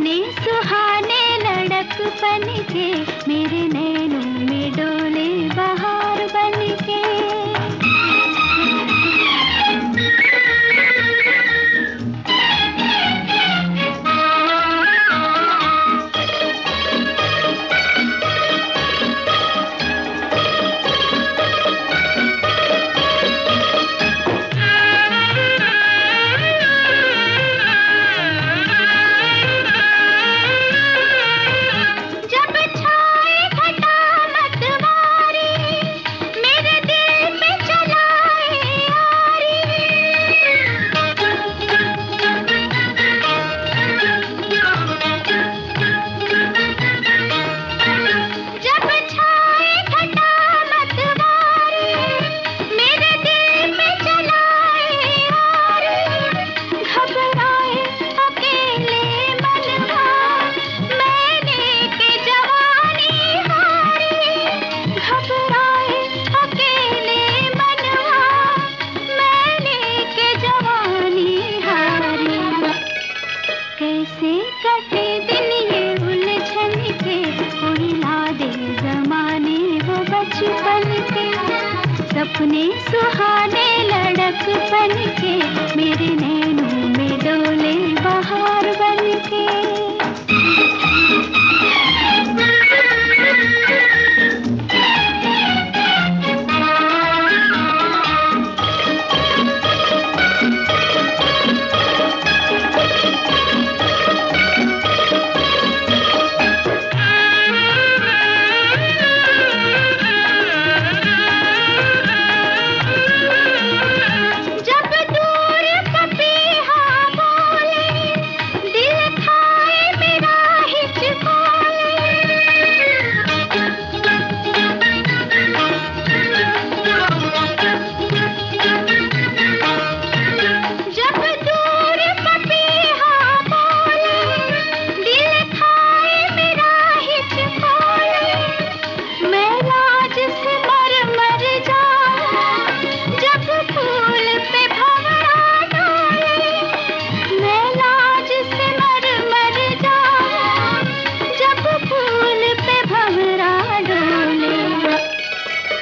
सपने सुहाने लड़कपन के मेरे नैनों में डोले बहार बन के। कैसे कटे दिन ये उलझन के, कोई ला दे ज़माने वो बचपन के। सपने सुहाने लड़कपन के मेरे नैनों में डोले बहार बन के।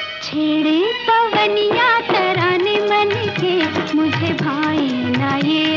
छेड़े पवनिया तराने मन के, मुझे भाई ना ये